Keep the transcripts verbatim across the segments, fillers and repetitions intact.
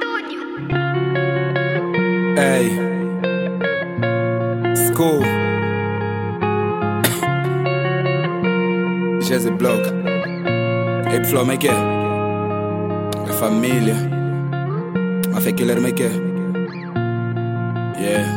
Studio. Hey, school. Jazzy Block. Hey, Flow, me quer? A família. A fé killer me quer? Yeah.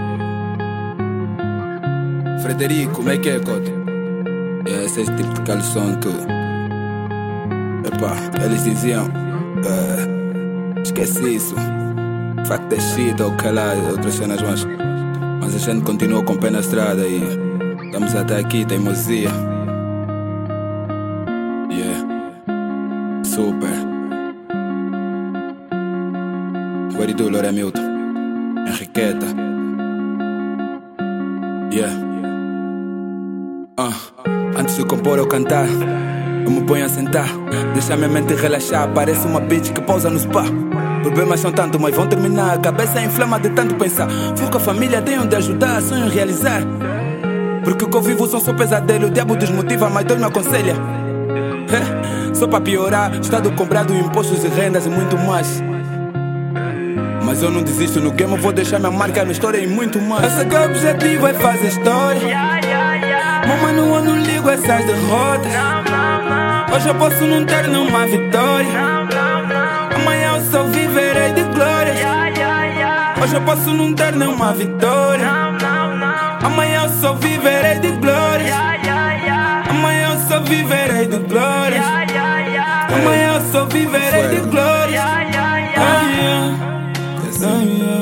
Frederico, me quer, Cota? Yeah, esse é esse tipo de calção que. Epá, eles diziam. Uh, esqueci isso. Fuck that shit, ou calar outras cenas, mas. Mas a gente continua com o pé na estrada e. Estamos até aqui, teimosia. Yeah. Super. What do you do, Lore Milton? Enriqueta. Yeah. Uh, antes de compor ou cantar, eu me ponho a sentar. Deixa minha mente relaxar. Parece uma bitch que pousa no spa. Problemas são tanto, mas vão terminar. A cabeça inflama de tanto pensar. Foco a família, tenho de ajudar, sonho realizar. Porque o que eu vivo são só pesadelo. O diabo desmotiva, mas Deus me aconselha. É, só pra piorar, estado comprado, impostos e rendas e muito mais. Mas eu não desisto no game, eu vou deixar minha marca na história e muito mais. Esse que é o objetivo, é fazer história. Meu mano, eu não ligo essas derrotas. Hoje eu posso não ter nenhuma vitória. Amanhã eu só viverei de glórias. Hoje eu posso não ter nenhuma vitória. Amanhã eu só viverei de glórias. Amanhã eu só viverei de glórias. Amanhã eu só viverei de glórias. Ah, yeah. Ah,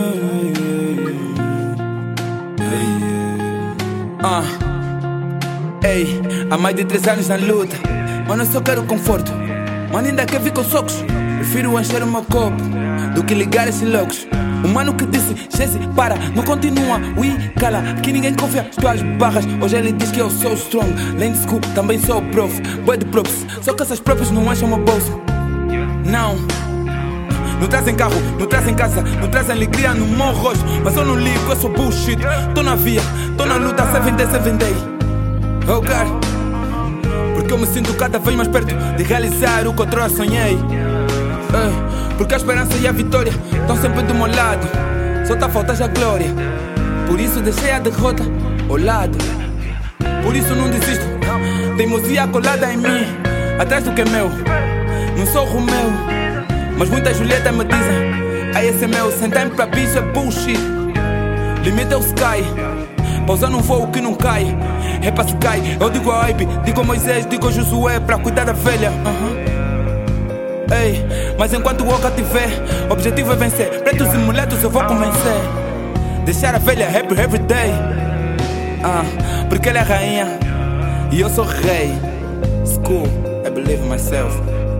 yeah. Ah. Ei, há mais de três anos na luta. Mano, eu só quero conforto. Mano, ainda quer vir com socos. Prefiro encher o meu copo do que ligar esses loucos. O mano que disse, Jesse, para, não continua, ui, cala, que ninguém confia as tuas barras. Hoje ele diz que eu sou strong, lane school, também sou prof, boy de props. Só que essas props não enchem o meu bolso. Não, não trazem carro, não trazem casa, não trazem alegria no meu rosto. Mas eu não ligo, eu sou bullshit. Tô na via, tô na luta, seven day, seven day. Oh God, porque eu me sinto cada vez mais perto de realizar o que outrora sonhei. Ei, porque a esperança e a vitória estão sempre do meu lado. Só tá falta já glória. Por isso deixei a derrota ao lado. Por isso não desisto. Teimosia colada em mim, atrás do que é meu. Não sou Romeu, mas muitas Julieta me dizem: ah, esse é meu, sem tempo pra bicho é bullshit. Limita o sky, pousar num voo que não cai. É pra se cai, eu digo a Aibe, digo a Moisés, digo a Josué pra cuidar da velha. uh-huh. Ei, mas enquanto o Oca tiver, o objetivo é vencer. Pretos e moletos eu vou convencer. Deixar a velha happy every day. Ah, porque ela é rainha e eu sou rei. School, I believe in myself.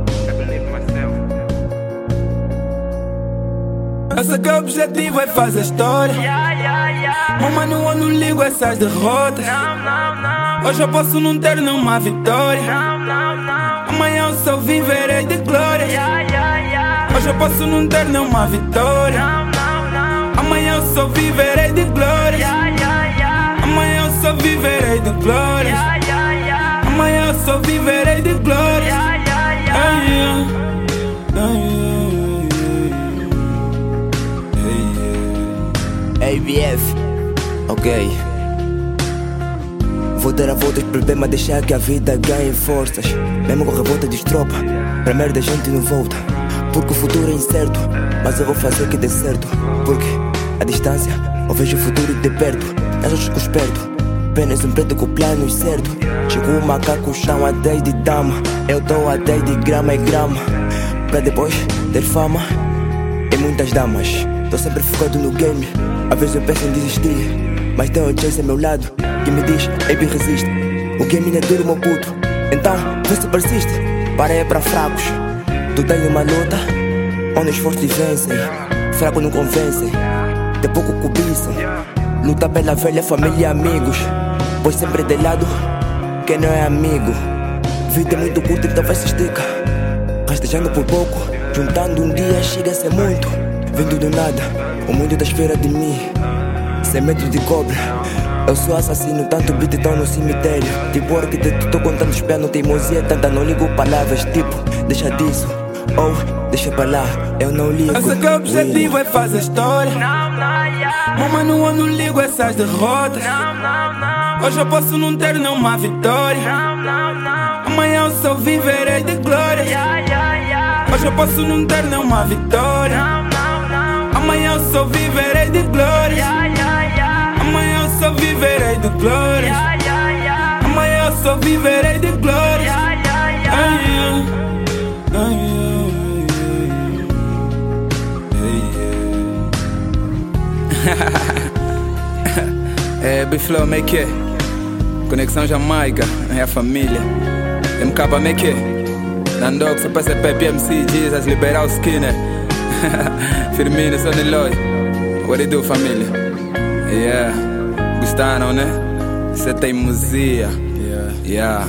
Esse que é o objetivo, é fazer história. Meu mano, eu não ligo essas derrotas. Hoje eu posso não ter nenhuma vitória. Amanhã eu só viverei de glórias. Hoje eu posso não ter nenhuma vitória. Amanhã eu só viverei de glórias. Amanhã eu só viverei de glórias. Amanhã eu só viverei de glórias. Ah, yeah. Ah, yeah. A B F, ok. Vou dar a volta aos problemas, deixar que a vida ganhe forças. Mesmo com revolta de estropa, pra merda a gente não volta. Porque o futuro é incerto, mas eu vou fazer que dê certo. Porque a distância, eu vejo o futuro de perto. Nas outras com esperto, apenas um preto com planos certo. Chegou o macaco, chão a dez de dama. Eu dou a dez de grama e grama, pra depois ter fama e muitas damas. Tô sempre focado no game, às vezes eu penso em desistir, mas tem um chase ao meu lado que me diz, baby, resiste. O game não é duro, meu puto, então vê se persiste. Para é pra fracos, tu tens uma luta onde os fortes vencem. Fraco não convencem, de pouco cobiçam. Luta pela velha família e amigos, pois sempre de lado quem não é amigo. Vida é muito curta, então vai se estica, rastejando por pouco, juntando um dia chega a ser muito. Vindo do nada, o mundo tá à espera de mim, sem medo de cobra. Eu sou assassino, tanto beat tão no cemitério. Tipo arquiteto, tô contando os pés, não teimosia tanta, não ligo palavras. Tipo, deixa disso, Oh, deixa pra lá, eu não ligo. Eu sei que o objetivo é fazer história. Mas mano, eu não ligo essas derrotas. Hoje eu posso não ter nenhuma vitória. Amanhã eu só viverei de glórias. Hoje eu posso não ter nenhuma vitória. Amanhã eu só viverei de glórias. Amanhã eu só viverei de glórias. Amanhã eu só viverei de glórias. Ai, ai, ai. É, Biflow, como é que é? Conexão Jamaica, é a família. M K, como é que é? Nandox, P C P, P M C, Jesus, Liberal Skinner. Firmino, Sonny Lloyd. What do you do, família? Yeah, gostaram, né? Isso é teimosia. Yeah, yeah.